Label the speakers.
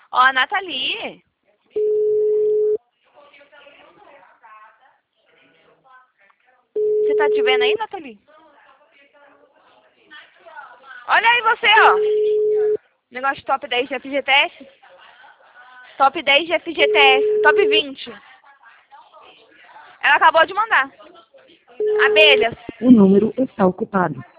Speaker 1: Ó, a Nathalie. Você tá te vendo aí, Nathalie? Olha aí você, ó. Negócio de top 10 de FGTS. Top 10 de FGTS. Top 20. Ela acabou de mandar. Abelhas.
Speaker 2: O número está ocupado.